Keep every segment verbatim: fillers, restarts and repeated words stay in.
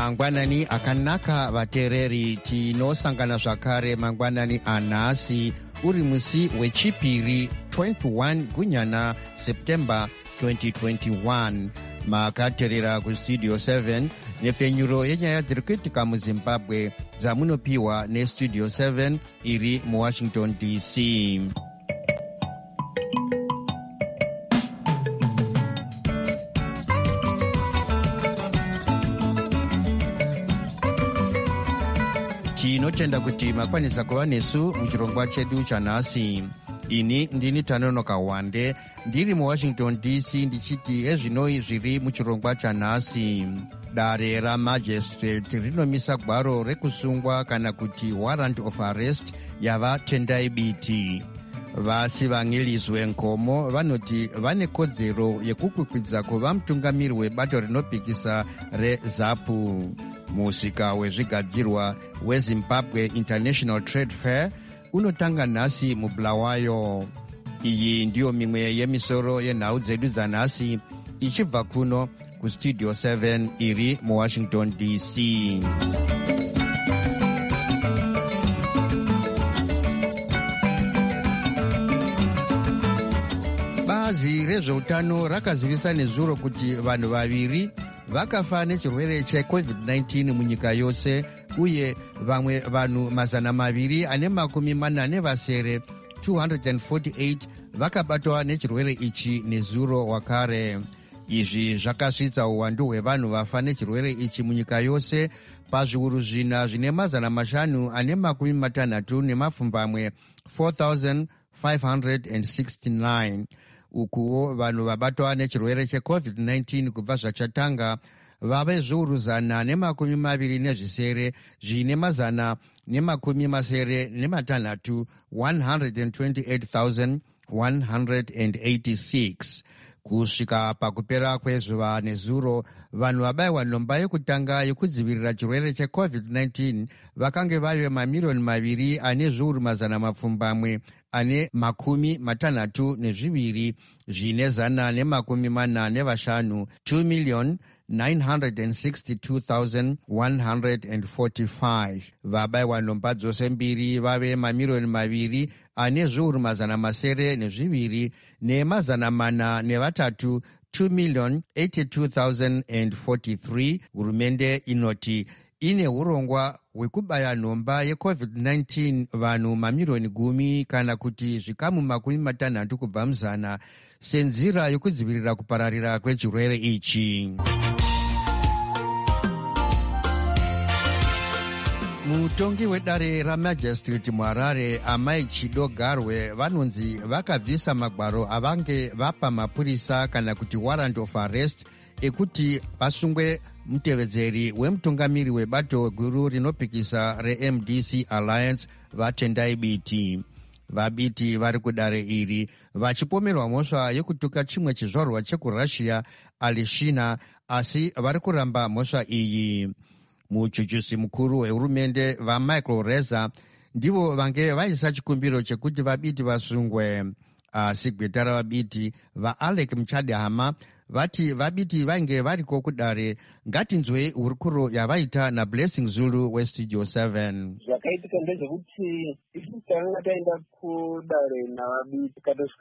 mangwanani akanaka vateereri, tinosangana zvakare mangwanani anhasi uri musi wechipiri twenty-one gunyana september twenty twenty-one. Makateerera kustudio seven nepfenyuro yenyaya dziri kuitika muzimbabwe dzamunopiwa nestudio seven iri muwashington D C. Tinotenda kuti makwanisa kuva nesu muchirongwa chedu chanhasi. Ini ndini Tanonoka Wande ndiri muwashington D C ndichiti ezvinoi zviri muchirongwa chanhasi. Dare ramagistrate rinomisa gwaro rekusungwa kana kuti warrant of arrest yava Tendai Biti. Vasi vang'ilizwe nkomo vanoti vane kodzero yekukwikwidza kuva mutungamiri webato rinopikisa reZAPU. Musika wezvigadzirwa weZimbabwe International Trade Fair unotanga nhasi muBulawayo. Iyi ndiyo mimwe yemisoro yenhau dzedu dzanhasi ichibva kuno kustudio seven iri muwashington D C. Bazi rezveutano rakazivisa nezuro kuti vanhu vaviri vakafa nechirwere checovid nineteen munyika yose, uye vamwe vanhu mazana maviri ane makumi manane vasere two hundred forty-eight vakabatwa nechirwere ichi nezuro wakare. Izvi zvakasvitsa uwandu hwevanhu vafa nechirwere ichi munyika yose pazviuru zvina zvine mazana mashanu ane makumi matanhatu nemapfumbamwe four thousand five hundred sixty-nine. Ukuwo vanhu vabatwa nechirwere checovid nineteen kubva zvachatanga vave zviuru zana nemakumi maviri nezvisere zvine mazana nemakumi masere nematanhatu one hundred twenty-eight thousand one hundred eighty-six. Kusvika pakupera kwezuva nezuro, vanhu vabayiwa nhomba yekutanga yekudzivirira chirwere checovid nineteen vakange vave mamiliyoni maviri ane zviuru mazana mapfumbamwe ane makumi matanhatu nezviviri zvine zana nemakumi mana nevashanu two million nine hundred sixty-two thousand one hundred forty-five. Vabayiwa nhomba dzose mbiri vave mamiliyoni maviri ane zviuru mazana masere nezviviri nemazana mana nevatatu two million eighty-two thousand forty-three. Hurumende inoti ine urongwa hwekubaya nhomba yecovid nineteen vanhu mamiliyoni gumi kana kuti zvikamu makumi matanhatu kubva muzana senzira yokudzivirira kupararira kwechirwere ichi. Mutongi wedare ramagistrate muHarare Amai Chido Garwe vanonzi vakabvisa magwaro avange vapa mapurisa kana kuti warrant of arrest ekuti vasungwe mutevedzeri wemutungamiri webato guru rinopikisa reM D C Alliance vaTendai Biti. VaBiti vari kudare iri vachipomerwa mhosva yekutuka chimwe chizvarwa chekurussia Alishina, asi vari kuramba mhosva iyi. Muchuchusi mukuru wehurumende vaMichael Reza ndivo vange vaisa chikumbiro chekuti vaBiti vasungwe, asi gweta ravaBiti vaAlec Muchadhama vati vaBiti vainge variko kudare. Ngatinzwei hurukuro yavaita naBlessing Zulu westudio seven. Zvakaitika ndezvekuti isusu takanga taenda kudare navaBiti tikatosvika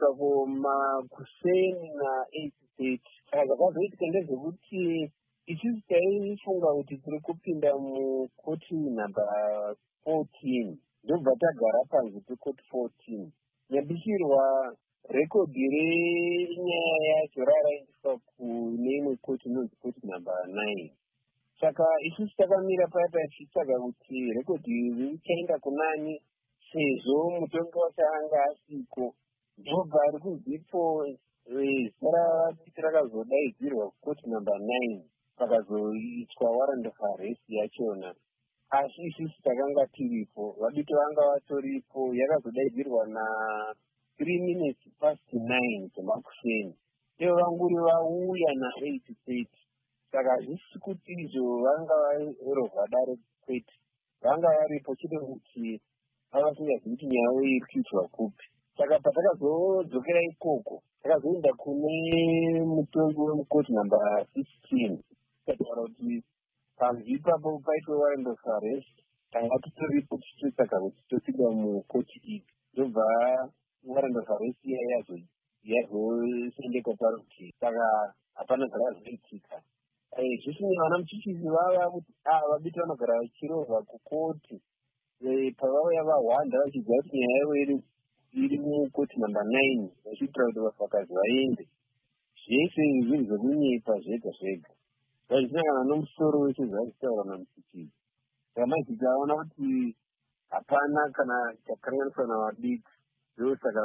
kumakuseni na eight thirty. Saka zvakazoitika ndezvekuti isusu taifunga kuti tiri kupinda mukoti namba fourteen, ndobva tagara panze pekoti fourteen. Nyambisirwa rekodhi renyaya yacho raraendeswa kune imwe koti inonzi koti namba nine. Saka isusu takamira paya tichitsvaga kuti rekodhi richaenda kunani sezvo mutongi wacho anga asiko. Ndobva ari kuzipo zita raVaBiti rakazodaidzirwa koti namba nine, pakazoitwa warrant of arrest yachona. Asi isusu takanga tiripo, vaBiti vanga vatoripo, yakazodaidzirwa na three minutes past nine dzemakuseni. Ivo vanguri vauya na eight thirty. Saka hazvisi kuti izvo vanga varovha dare kwete, vanga varipo chete kuti avasingazivi kuti nyaya iri kuitwa kupi. Saka patakazodzokera ikoko takazoenda kune mutongi wemukoti namba sixteen, takataura kuti panzi ipapo paitwe warrant of arrest, tanga titoripo tichitsvaga kuti topinda mukoti iyi, ndobva warrant of arrest iya yazo yazosendekwa parutivi, saka hapana zvakazoitika. Zvisine vana muchichisi vava kuti vabiti vanogara vachirovha kukoti pavauya vahwanda vachiziva kuti nyaya yavo iri mukoti namba nine, vachiitira kuti vafakazi vaende. Zvese zvinhu zvekunyepa zvega zvega zvazvinangana nomusoro wese zvazvitaura namuchichisi. Saka mazita aona kuti hapana kana chakakanganiswa navabiti, ndosaka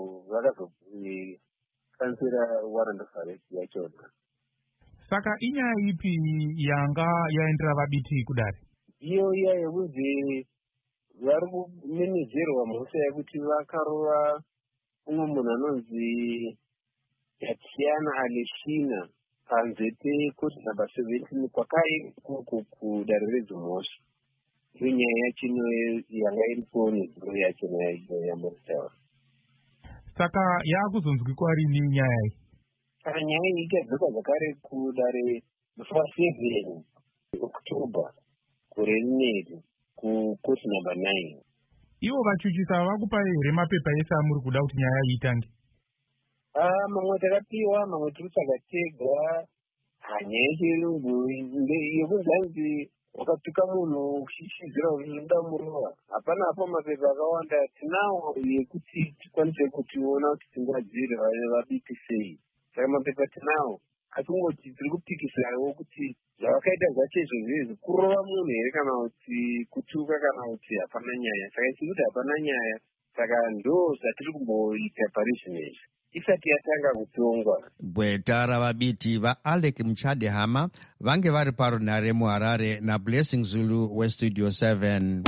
vakazokansera warrant of arrest yachona. Saka inyaya ipi yanga yaendera vabiti kudare? Iyo iya yekuti vari kumenedzerwa mhosva yekuti vakarova umwe munhu anonzi Tatiana Aleshina panze pekoti namba seventeen kwakare kuko kudare redzimhosva. Iyo nyaya yachino yanga iripo nedziro yachona yamuritaura. Saka yaakuzonzwikwa rini nyaya iyi? Saka nyaya iyi ikadzoka zvakare kudare seven October gore rineri kukoti namba nine. Ivo vachuchisa vakupai here mapepa ese amuri kuda kuti nyaya iitange? Ah, mamwe takapiwa, mamwe tiri takatega. Nyaya yechirungu yekunzi wakapika munhu uchishizira kuti unoda murova. Hapana hapo mapepa akawanda tinawo yekuti tikwanise kutiona kuti tingadzire vabiti sei. Saka mapepa tinawo, asi kungoti tiri kupikisanawo kuti zvavakaita zvacho izvozvo kurova munhu here kana kuti kutuka kana kuti hapana nyaya. Saka tiri kuti hapana nyaya, saka ndo zvatiri kumboita parizvinezvi isati yatanga kutongwa. Gweta ravabiti vaAlec Muchadehama vange vari parunhare muHarare naBlessing Zulu weStudio seven.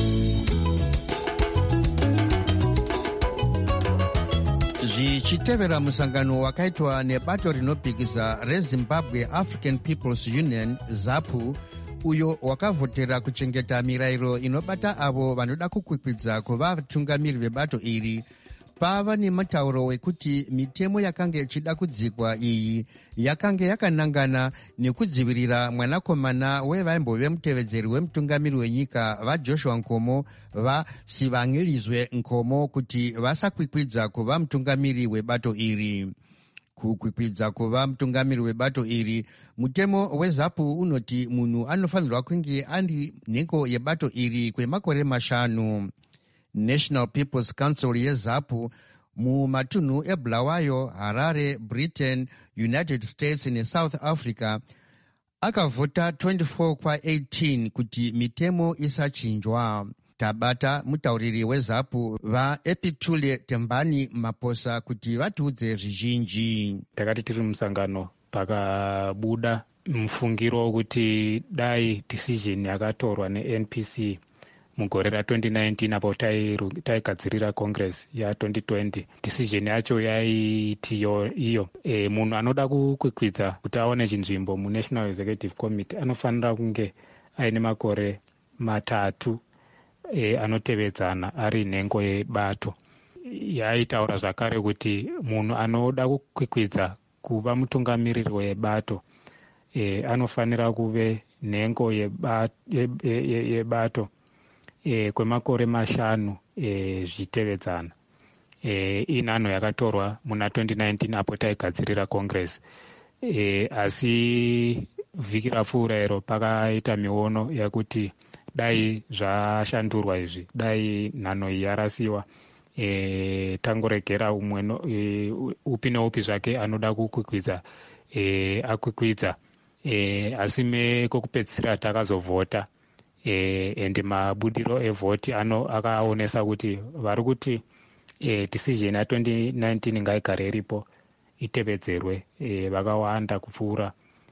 Zvichitevera musangano wakaitwa nebato rinopikisa reZimbabwe African People's Union ZAPU, uyo wakavhotera kuchengeta mirayiro inobata avo vanoda kukwikwidza kuva vatungamiri vebato iri, pava nemutauro wekuti mitemo yakanga ichida kudzikwa iyi yakanga yakanangana nekudzivirira mwanakomana wevaimbove mutevedzeri wemutungamiri wenyika vaJoshua Nkomo vaSivangilizwe Nkomo kuti vasakwikwidza kuva mutungamiri webato iri. Kukwikwidza kuva mutungamiri webato iri, mutemo weZAPU unoti munhu anofanirwa kunge andi nhengo yebato iri kwemakore mashanu. National People's Council yeZAPU mumatunhu eBulawayo, Harare, Britain, United States neSouth Africa akavhota twenty-four kwa eighteen kuti mitemo isachinjwa. Tabata mutauriri weZAPU vaEpitule Tembani Maposa kuti vatiudze zvizhinji. Takati tiri musangano pakabuda mufungiro wekuti dai decision yakatorwa neN P C mugore ratwenty nineteen apo taigadzirira congress yatwenty twenty, decision yacho yaiti iyo e, munhu anoda kukwikwidza kuti aone chinzvimbo muNational Executive Committee anofanira kunge aine makore matatu e, anotevedzana ari nhengo yebato. Yaitaura zvakare kuti munhu anoda kukwikwidza kuva mutungamiriri webato e, anofanira kuve nhengo yebato, ye, ye, yebato E, kwemakore mashanu e, zvitevedzana. E, inhanho yakatorwa muna twenty nineteen apo taigadzirira congress. E, asi vhiki rapfuura iro pakaita miono yakuti dai zvashandurwa izvi, dai nhanho iyi yarasiwa, e, tangoregera umwe no, e, upi neupi zvake anoda kukwikwidza e, akwikwidza. E, asi mekokupedzisira takazovhota E, ende mabudiro evhoti ano akaonesa kuti vari kuti e, decision ya twenty nineteen ngaigare iripo itevedzerwe. E, vakawanda kupfuura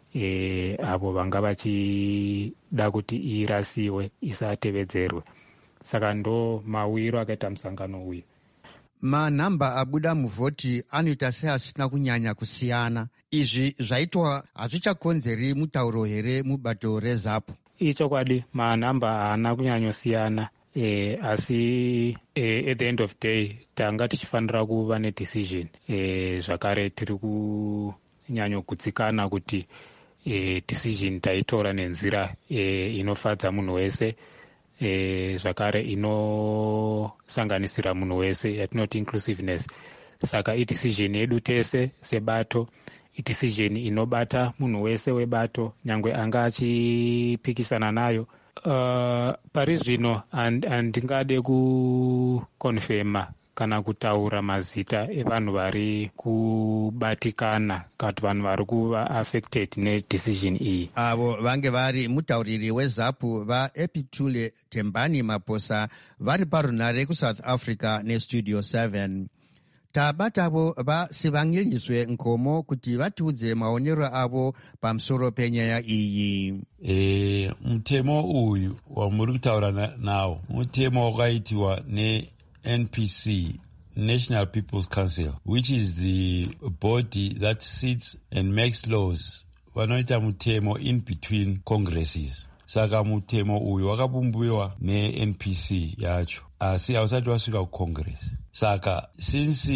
e, avo vanga vachida kuti irasiwe isatevedzerwe. Saka ndo mawiro akaita musangano uyu. Manhamba abuda muvhoti anoita seasina kunyanya kusiyana. Izvi zvaitwa hazvichakonzeri mutauro here mubato reZAPU? Ichokwadi manhamba haana kunyanyosiyana, e, asi e, at the end of day tanga tichifanira kuva nedecision. E, zvakare tiri kunyanyogutsikana kuti e, decision taitora nenzira e, inofadza munhu wese e, zvakare inosanganisira munhu wese yatinoti inclusiveness. Saka idecision yedu tese sebato, idecision inobata munhu wese webato nyangwe anga achipikisana nayo. Uh, pari zvino handingade kukonfema kana kutaura mazita evanhu vari kubatikana kana kuti vanhu vari kuva affected nedecision iyi. Avo vange vari mutauriri wezapu vaEpitule Tembani Maposa vari parunare kuSouth Africa nestudio seven. Tabatavo vasivangiliswe nkomo kuti vatiudze maonero avo pamusoro penyaya iyi. E, mutemo uyu wamuri kutaura nawo mutemo wakaitiwa ne-N P C, National People's Council, which is the body that sits and makes laws. Vanoita mutemo in between congresses. Saka mutemo uyu wakabumbiwa ne-N P C yacho asi hausati wasvika kucongress. Saka since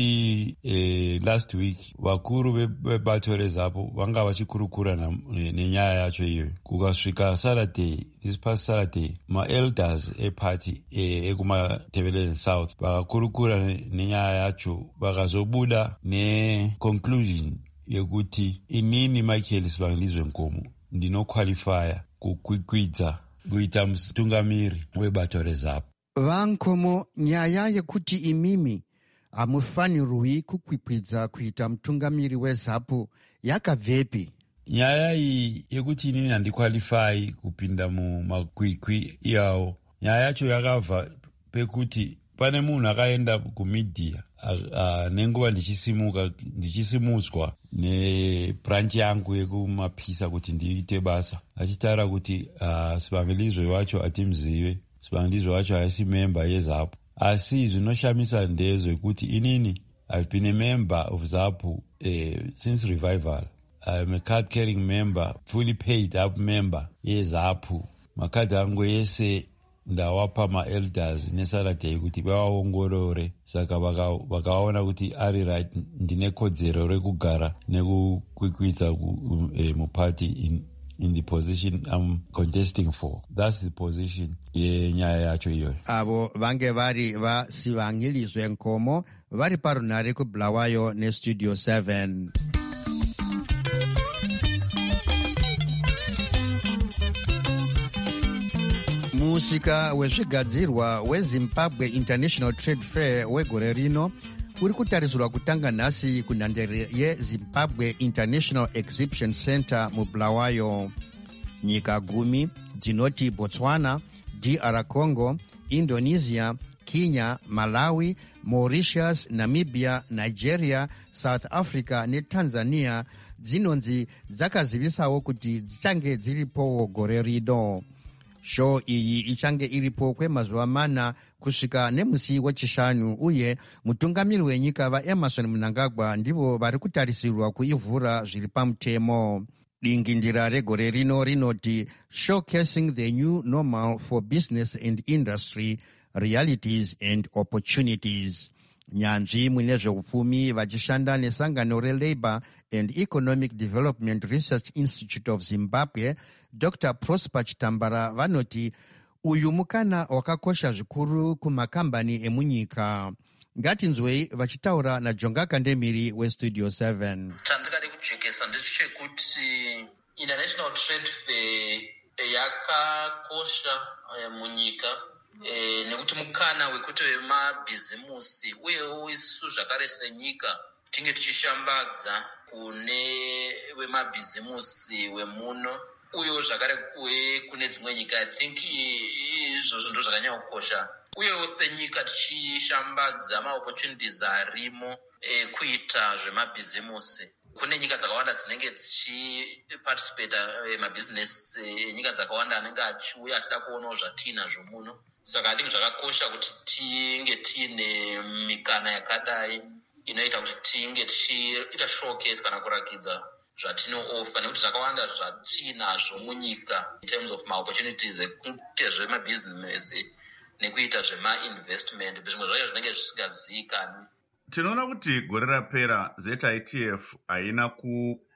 eh, last week vakuru vebato rezapo vanga vachikurukura nenyaya yacho iyoyo. Kukasvika Saturday, this past Saturday, ma-elders eparty ekumatebeleni South vakakurukura nenyaya yacho vakazobuda ne-conclusion yekuti inini Michael Sibangilizwe Nkomo ndinoqualifya kukwikwidza kuita mutungamiri webato rezapo. Vankomo, nyaya yekuti imimi hamufanirwi kukwikwidza kuita mutungamiri wezapu yakabvepi? Nyaya iyi yekuti inini handiqualify kupinda mumakwikwi iyawo, nyaya yacho yakabva pekuti pane munhu akaenda kumedia nenguva ndichisimuka ndichisimudzwa nebranch yangu yekumapisa kuti ndiite basa, achitaura kuti uh, Sibangilizwe wacho atimzive, Sibangilizwe wacho haisi member yeZAPU. Asi zvinoshamisa ndezvekuti inini I've been a member of ZAPU uh, since revival. I'm a card carrying member, fully paid up member yeZAPU. Makadhi angu yese ndawapa ma-elders neSaturday kuti vaongorore. Saka vakaona kuti ari right, ndine kodzero rekugara nekukwikwidza eh, muparty in, in the position I'm contesting for. That's the position yenyaya yacho iyoyo. Avo vange vari vaSibangilizwe Nkomo vari parunare kuBulawayo nestudio seven. Musika wezvigadzirwa weZimbabwe International Trade Fair wegore rino uri kutarisirwa kutanga nhasi kunhandare yeZimbabwe International Exhibition Center muBulawayo. Nyika gumi dzinoti Botswana, D R Congo, Indonesia, Kenya, Malawi, Mauritius, Namibia, Nigeria, South Africa neTanzania dzinonzi dzakazivisawo kuti dzichange dziripowo gore rino. Show iyi ichange iripo kwemazuva mana kusvika nemusi wechishanu, uye mutungamiri wenyika vaEmmerson Mnangagwa ndivo vari kutarisirwa kuivhura zviri pamutemo. Dingindira regore rino rinoti Showcasing the New Normal for Business and Industry, Realities and Opportunities. Nyanzvi mune zveupfumi vachishanda nesangano reLabour and Economic Development Research Institute of Zimbabwe, Doctor Prosper Chitambara vanoti uyu mukana wakakosha zvikuru kumakambani emunyika. Ngatinzwei vachitaura naJonga Kandemiri westudio seven. Chandingade kujekesa ndechekuti International Trade Fair yakakosha munyika e, nekuti mukana wekuti vemabhizimusi uyewo isu zvakare senyika tinge tichishambadza kune vemabhizimusi wemuno uyewo zvakare kune dzimwe nyika. I think izvozvo ndo zvakanyanyokosha, uyewo senyika tichishambadza maopportunities arimo e, kuita zvemabhizimusi. Kune nyika dzakawanda dzinenge dzichiparticipate mabhizinesi enyika dzakawanda anenge achiuya achida kuonawo zvatinazvo muno. Saka I think zvakakosha kuti tinge tiine mikana yakadai inoita kuti tinge tichiita showcase kana kurakidza zvatinooffer, nekuti zvakawanda zvatinazvo munyika in terms of ma-opportunities ekuite zvemabhizinesi nekuita zvema-investment, zvimwe zvacho zvinenge zvisingazivikanwi. Tinoona kuti gore rapera Z I T F haina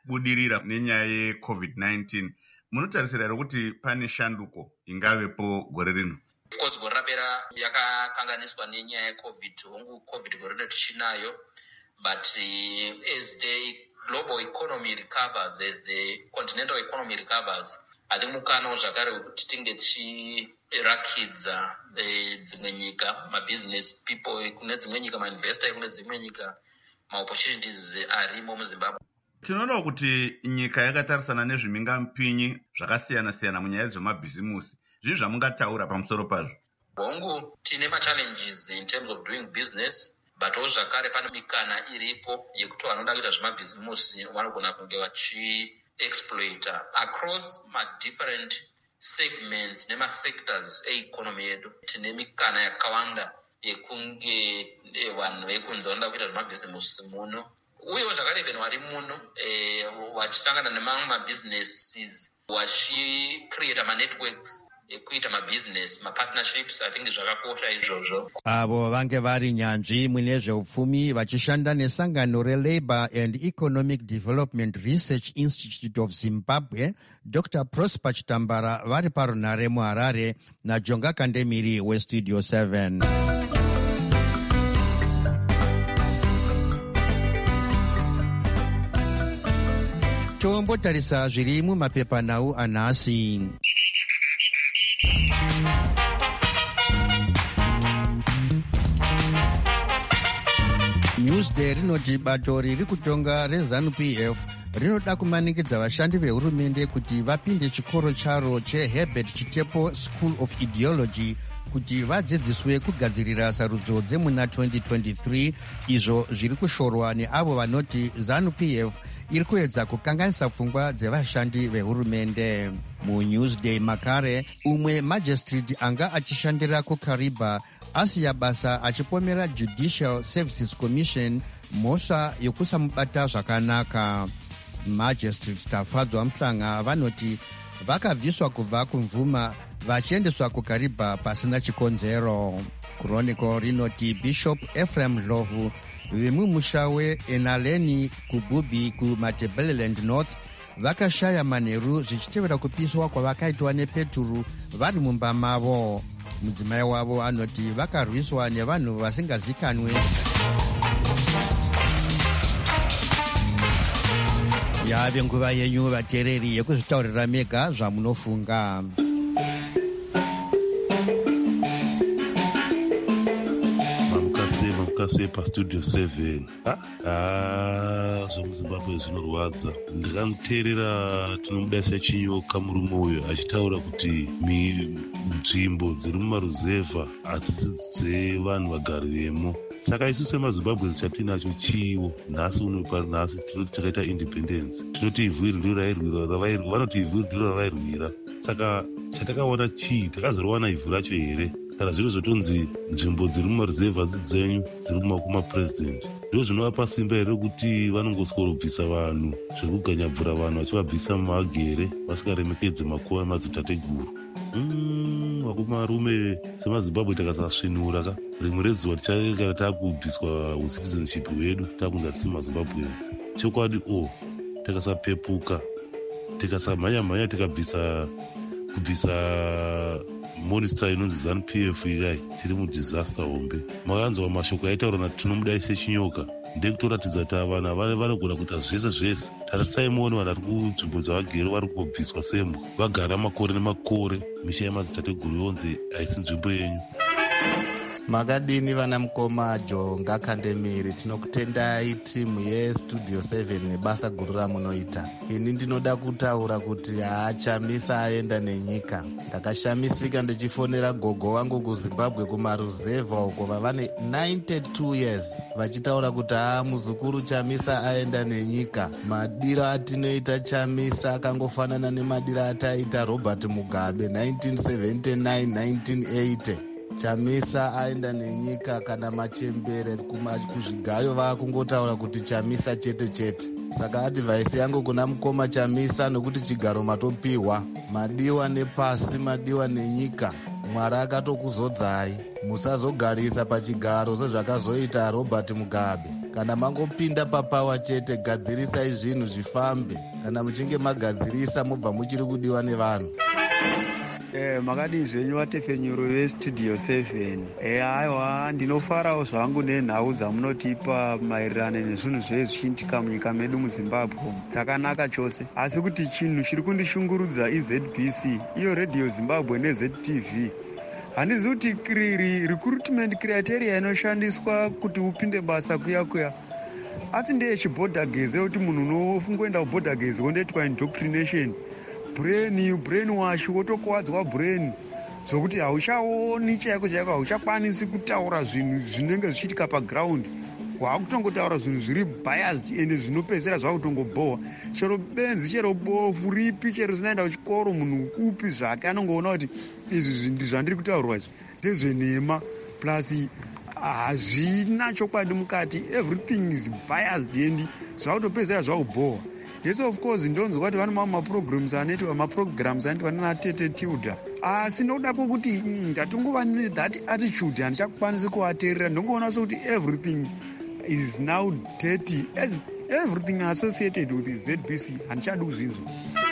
kubudirira nenyaya yecovid nineteen, munotarisira here kuti pane shanduko ingavepo gore rino? Of course, gore rapera yakakanganiswa nenyaya yecovid, hongu covid gore rino tichinayo, but uh, as the global economy recovers, as the continental economy recovers, I think mukana zvakare wekuti tinge tichirakidza dzimwe nyika, mabusiness people kune dzimwe nyika, mainvestor kune dzimwe nyika, maopportunities arimo muZimbabwe. Tinoona kuti nyika yakatarisana nezvimingampinyi zvakasiyana-siyana munyaya dzemabhizimusi. Zvii zvamungataura pamusoro pazvo? Hongu tine ma-challenges in terms of doing business, but wo zvakare pane mikana iripo yekuti vanoda kuita zvemabhizimusi vanogona kunge vachi-exploita across ma-different segments nema-sectors e-economy yedu. Tine mikana yakawanda yekunge vanhu vekunze vanoda kuita zvemabhizimusi muno, uyewo zvakare even vari muno eh, vachisangana nemamwe mabusinesses vachicreata ma-networks ekuita mabusiness, mapartnerships. I think zvakakosha izvozvo. Avo vange vari nyanzvi mune zveupfumi vachishanda nesangano reLabour and Economic Development Research Institute of Zimbabwe, Doctor Prosper Chitambara vari parunhare muHarare naJonga Kandemiri weStudio seven. Tombotarisa zviri mumapepanhau anhasi. Newsday rinoti bato riri kutonga reZANU-P F rinoda kumanikidza vashandi vehurumende kuti vapinde chikoro charo cheHerbert Chitepo School of Ideology kuti vadzidziswe kugadzirira sarudzo dzemuna twenty twenty-three, izvo zviri kushorwa neavo vanoti ZANU-P F iri kuedza kukanganisa pfungwa dzevashandi vehurumende. MuNewsday makare, umwe magistrate anga achishandira kuKariba asiya basa achipomera Judicial Services Commission mhosva yokusamubata zvakanaka. Magistrate Tafadzwa Mhlanga vanoti vakabviswa kubva kumvuma vachiendeswa kuKariba pasina chikonzero. Chronicle rinoti Bishop Ephraim Ndlovu vemumusha weEnaleni kuBubi kuMatabeleland North vakashaya manheru zvichitevera kupiswa kwavakaitwa nePeturu vari mumba mavo. Mudzimai wavo anoti vakarwiswa nevanhu vasingazikanwe. Yave nguva yenyu vateereri yekuzvitaurira mega zvamunofunga. Mamukase paStudio seven. Ah, zvomuZimbabwe zvinorwadza. Ndakanoteerera tinomudaisa chinyoka murume uyo achitaura kuti nzvimbo dziri mumaruzevha hadzisi dzevanhu vagari vemo. Saka isu semaZimbabwe chatinacho chiwo nhasi uno panhasi tinoti takaita independence. Tinoti ivhu iri ndiro rairwira, vanoti ivhu iri ndiro ravairwira. Saka chatakaona chii, takazoriwana ivhu racho here? Kana zviro zvotonzi nzvimbo dziri mumaruzevha dzenyu dziri mumaoko mapresident, ndizvo zvinovapa simba here kuti vanongoskorobvisa vanhu zviri kuganyabvura vanhu vachivabvisa mumagere vasingaremekedze makuva emadzitateguru. Vakumarume semaZimbabwe takasasvinura ka rimwe rezuva tichakara taakubviswa citizenship hwedu taakunzi hatisi maZimbabwenzi. Chokwadi o takasapepuka tikasamhanya-mhanya tikabvisa kubvisa monista inonzi ZANU-P F ikai tiri mudisaster hombe. Makanzwa mashoko aitaura nati tinomudaise chinyoka ndekutoratidza kuti vanhu vanogona kuita zvese zvese. Tarisai muone vanhu vari kunzvimbo dzavagere vari kungobviswa sembwa vagara makore nemakore. Misha yemadzitateguru yonzi haisi nzvimbo yenyu. Makadini vana mukoma Jonga Kandemiri, tinokutendai timu yeStudio seven nebasa guru ramunoita. Ini ndinoda kutaura kuti haachamisa aenda nenyika. Ndakashamisika ndichifonera gogo wangu kuZimbabwe kumaruzevha uko vavane ninety-two years vachitaura kuti haa muzukuru Chamisa aenda nenyika. Madiro atinoita Chamisa akangofanana nemadiro ataita Robert Mugabe nineteen seventy-nine nineteen eighty. Chamisa aenda nenyika kana machembere kuzvigayo vakungotaura kuti Chamisa chete chete. Saka advice yangu kuna mukoma Chamisa nokuti chigaro matopiwa, madiwa nepasi, madiwa nenyika. Mwari akatokuzodzai, musazogarisa pachigaro sezvakazoita Robert Mugabe. kana mangopinda papawa chete, gadzirisai zvinhu zvifambe. Kana muchinge magadzirisa mubva muchiri kudiwa nevanhu. Eh, makadii zvenyu vatefenyuro vestudio seven. Eh, aiwa ndinofarawo zvangu nenhau dzamunotipa maererano nezvinhu zvee zvichiitika munyika medu muZimbabwe. Dzakanaka chose. Asi kuti chinhu chiri kundishungurudza iZ B C, iyo Radio Zimbabwe neZ T V. Handizi kuti kriri recruitment criteria inoshandiswa kuti upinde basa kuya kuya. Asi ndeye chibhodha geze kuti munhu unofunga kuenda kubhodha geze wondoitwa indoctrination. Brain, brain wash, wotokuwadzwa brain. Zokuti hauchaoni chaiko chaiko, hauchakwanisi kutaura zvinhu zvinenge zvichiitika paground. Wakutongotaura zvinhu zviri biased ende zvinopedzera zvakutongobohwa. Chero benzi, chero bofu ripi, chero zinaenda kuchikoro, munhu upi zvake anongoona kuti izvi ndizvandiri kutaurwa izvi ndezvenhema plus hazvina chokwadi mukati. Everything is biased and zvakutopedzera zvakubohwa. Yes, of course, ndonzwa kuti vane mamwe maprograms anoitwa maprograms anoitwa naTete Tilda. Asi ndoda kuti ndatongova that attitude handichakwanisi kuvateerera. Ndongoona sokuti everything is now dirty, as everything associated with Z B C handichadi kuzvinzwa.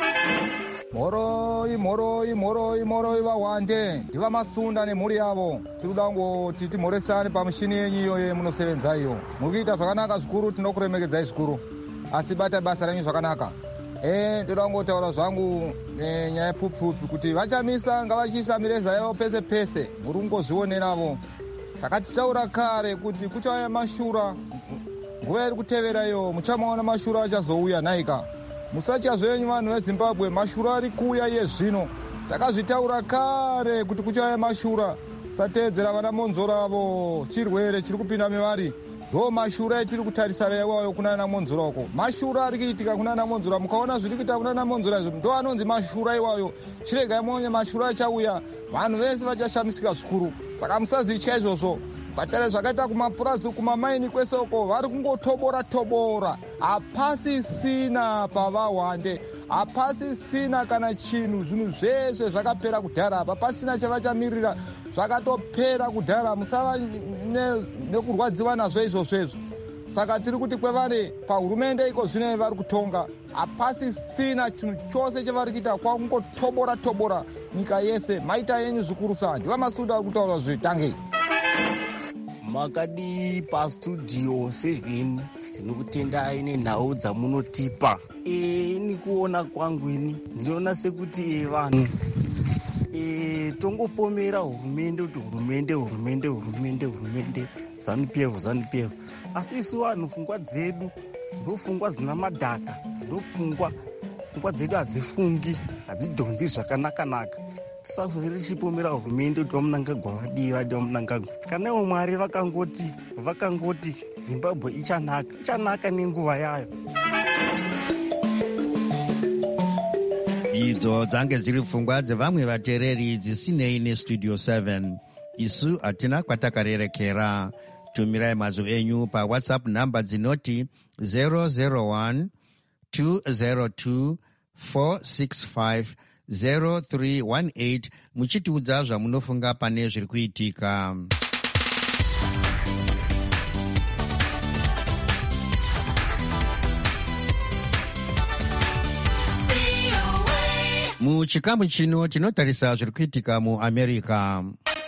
Moroi, moroi, moroi, moroi vawande. Ndiva masunda nemhuri yavo. Tinoda kungoti timhoresane pamushini yenyu iyoyo munosevenza iyo. Mukuita zvakanaka zvikuru, tinokuremekedzai zvikuru. Asi bata basa renyu zvakanaka. Eh, ndoda kungotaura zvangu eh, nyaya pfupfupi kuti vachamisa ngavachiisa mireza yavo pese pese. Muri kungozvioneravo. Takatitaura kare kuti kuchauya mashura. Nguva iri kutevera iyo muchamaona mashura achazouya naika. Musacha zvenyu vanhu veZimbabwe, mashura ari kuuya iye zvino. Takazvitaura kare kuti kuchauya mashura. Sateedzera vana monzoravo, chirwere chiri kupinda mevari. Ndo mashura etiri kutarisana iwayo kunana monzora uko. Mashura ari kuitika kunana monzora, mukaona zviri kuita kunana monzora izvo ndo anonzi mashura iwayo. Chirega monye mashura achauya, vanhu vese vachashamisika zvikuru. Saka musazicha izvozvo. Mukatare zvakaita kumapurazi kumamaini kwese uko vari kungotobora tobora. Hapasisina pavawande, hapasisina kana chinhu, zvinhu zveshe zvakapera kudhara apa, pasina chavachamirira, zvakatopera kudhara. Musava nekurwadziwa nazvo izvozvo. Saka tiri kuti kwevari pahurumende iko zvino vari kutonga, hapasisina chinhu chose chavari kuita, kwakungotobora tobora nyika yese. Maita yenyu zvikuru sana. Ndiva masunda ari kutaura zvitange. Makadi pastudio seven tinokutendai nenhau dzamunotipa. E, nikuona kwangu ini ndinoona sekuti vanhu e, tongopomera hurumende kuti hurumende hurumende hurumende hurumende ZANU-P F ZANU-P F. Asi isu vanhu pfungwa dzedu ndopfungwa dzina madhaka, ndopfungwa pfungwa dzedu hadzifungi, hadzidhonzi zvakanaka-naka. Tisazori tichipomera hurumende kuti vamunangagwa vadii vadii vamunangagwa. Kana ivo Mwari vakangoti vakangoti Zimbabwe ichanaka, ichanaka nenguva yayo. Idzo dzange dziri pfungwa dzevamwe vateereri dzisinei nestudio seven. Isu hatina kwatakarerekera. Tumirai mazwi enyu paWhatsApp namba dzinoti zero zero one two zero two four six five zero three one eight muchitiudza zvamunofunga pane zviri kuitika. Muchikamu chino tinotarisa zviri kuitika muAmerica.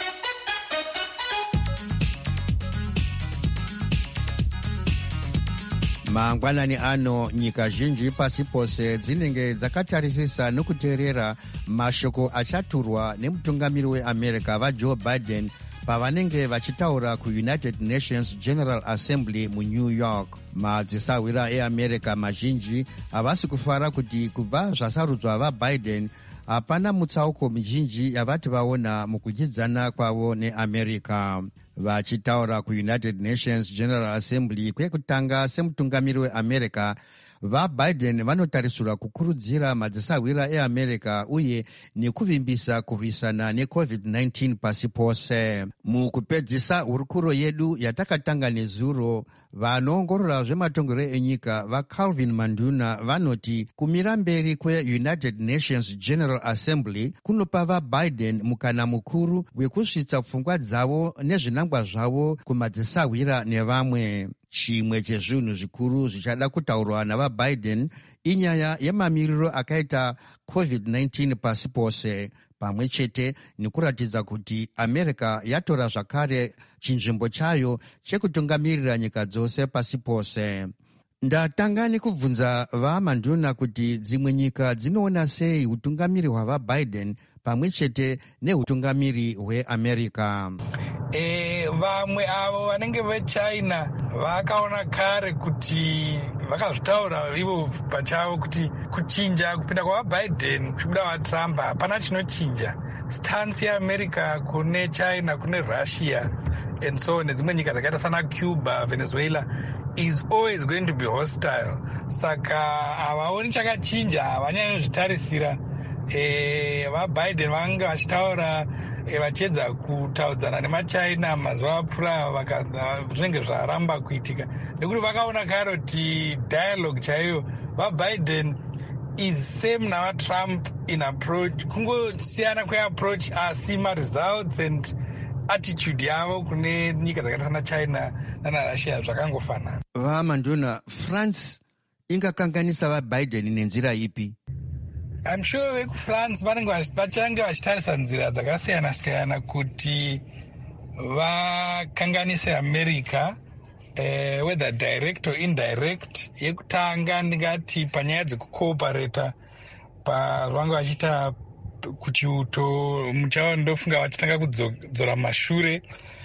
Mangwanani ano nyika zhinji pasi pose dzinenge dzakatarisisa nokuteerera mashoko achaturwa nemutungamiri weAmerica vaJoe Biden pavanenge vachitaura kuUnited Nations General Assembly muNew York. Madzisawira eAmerica mazhinji havasi kufara kuti kubva zvasarudzwa vaBiden hapana mutsauko mizhinji yavati vaona mukudyidzana kwavo neAmerica. Vachitaura kuUnited Nations General Assembly kwekutanga semutungamiri weAmerica, vaBiden vanotarisirwa kukurudzira madzisawira eAmerica uye nekuvimbisa kurwisana necovid nineteen pasi pose. Mukupedzisa hurukuro yedu yatakatanga nezuro, vanoongorora zvematongero enyika vaCalvin Manduna vanoti kumira mberi kweUnited Nations General Assembly kunopa vaBiden mukana mukuru wekusvitsa pfungwa dzavo nezvinangwa zvavo kumadzisawira nevamwe. chimwe chezvinhu zvikuru zvichada kutaurwa navaBiden inyaya yemamiriro akaita covid nineteen pasi pose, pamwe chete nekuratidza kuti America yatora zvakare chinzvimbo chayo chekutungamirira nyika dzose pasi pose. Ndatanga nekubvunza vaManduna kuti dzimwe nyika dzinoona sei utungamiri hwavaBiden pamwe chete neutungamiri hweAmerica. E, vamwe avo vanenge veChina vakaona kare kuti vakazvitaura ivo pachavo kuti kuchinja kupinda kwavaBiden kuchibuda vaTrump hapana chinochinja. Stance yeAmerica kune China, kune Russia and so on, nedzimwe nyika dzakaita sana Cuba, Venezuela is always going to be hostile. Saka havaoni chakachinja, havanyanyozvitarisira. E, vaBiden vanga vachitaura e, vachiedza kutaudzana nemachina mazuva apfuura zvinenge zvaramba kuitika nekuti vakaona kare kuti dialogue chaiyo vaBiden is same navaTrump in approach, kungosiyana kweapproach asi maresults and attitude yavo kune nyika dzakaita sana China nanaRussia zvakangofanana. vaManduna, France ingakanganisa vaBiden nenzira ipi? I'm sure vekuFrance vachange vachitarisa nzira dzakasiyana-siyana kuti vakanganise America, uh, whether direct or indirect. Yekutanga ndingati panyaya dzekukooparata pavanga vachiita kuchiuto muchava ndofunga vachitanga kudzora mashure,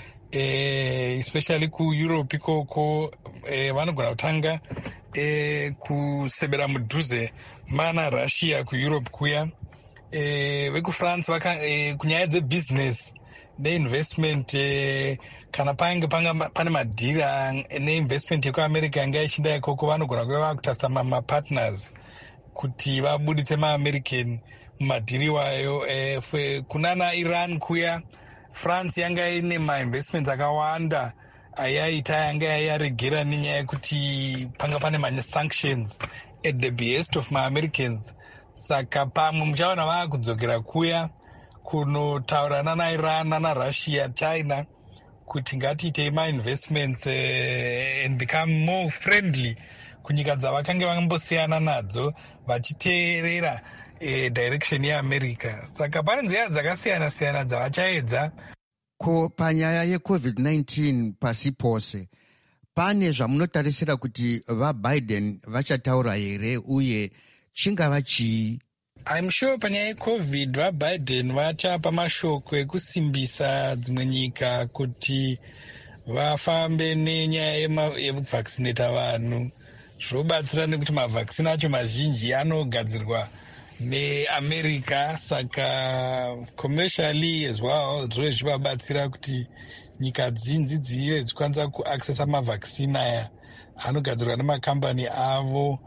uh, especially kuEurope ikoko, uh, vanogona kutanga E, kusebera mudhuze mana Russia kuEurope kuya. E, vekufrance e, kunyaya dzebusiness neinvestment, e, kana pange pane madhira neinvestment yekuAmerica yanga ichinda ikoko vanogona kuva vakutarisa mapartners kuti vabuditse maAmerican mumadhiri iwayo. E, kunana Iran kuya France yanga ine mainvestments akawanda ayaita yanga yaregera nenyaya yekuti panga pane ma-sanctions at the behest of ma-Americans. Saka pamwe muchaona vava kudzokera kuya kunotaura nana-Iran, nana-Russia, China kuti ngatiitei ma-investments uh, and become more friendly kunyika dzavakange vambosiyana nadzo vachiteerera uh, direction yeAmerica. Saka pane nzira dzakasiyana-siyana dzavachaedza. Ko panyaya yecovid nineteen pasi pose pane zvamunotarisira kuti vaBiden vachataura here uye chingava chii? I'm sure panyaya yecovid vaBiden vachapa mashoko ekusimbisa dzimwe nyika kuti vafambe nenyaya yekuvhaccinata vanhu. Zvobatsira nekuti mavhaccine acho mazhinji anogadzirwa neAmerica, saka commercially as well zvove zvivabatsira kuti nyika dzinji dzive dzichikwanisa kuaccessa mavhaccine aya anogadzirwa nemakambani avo.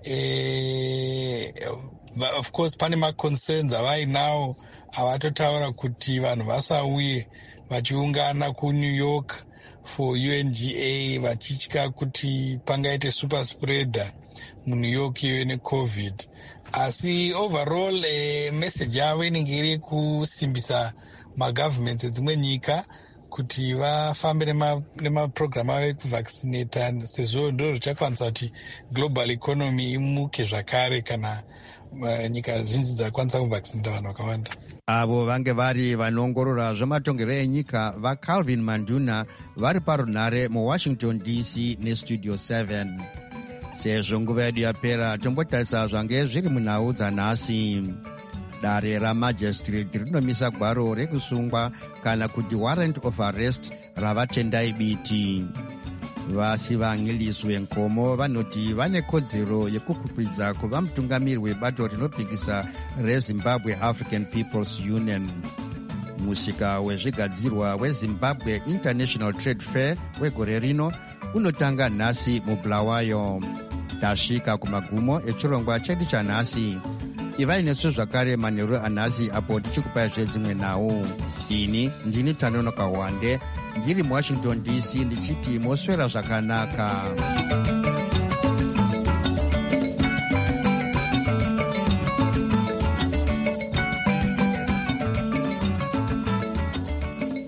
E, of course pane maconcerns avainawo avatotaura kuti vanhu vasauye vachiungana kuNew York for U N G A vachitya kuti pangaite super spreader muNew York iyo necovid. Asi overall eh, message yavo inenge iri kusimbisa magovernments edzimwe nyika kuti vafambe nemaprogramu avo ekuvhaccinata, sezvo ndo zvichakwanisa kuti global economy imuke zvakare kana uh, nyika zhinji dzakwanisa kuvhaccinata vanhu vakawanda. Avo vange vari vanoongorora zvematongerwo enyika vaCalvin Manduna vari parunhare muWashington D C nestudio seven. Sezvo nguva yedu yapera, tombotarisa zvange zviri munhau dzanhasi. Dare ramajistrate rinomisa gwaro rekusungwa kana kuti warrant of arrest ravatendai biti. Vasivang'iliswe Nkomo vanoti vane kodzero yekupupidza kuva mutungamiri webato rinopikisa reZimbabwe African People's Union. Musika wezvigadzirwa weZimbabwe International Trade Fair wegore rino unotanga nhasi muBulawayo. Tasvika kumagumo echirongwa chedu chanhasi. Ivai nesu zvakare manheru anhasi apo tichikupai zvedzimwe nhau. Ini ndini Tanonoka Wande ndiri muWashington D C ndichiti moswera zvakanaka.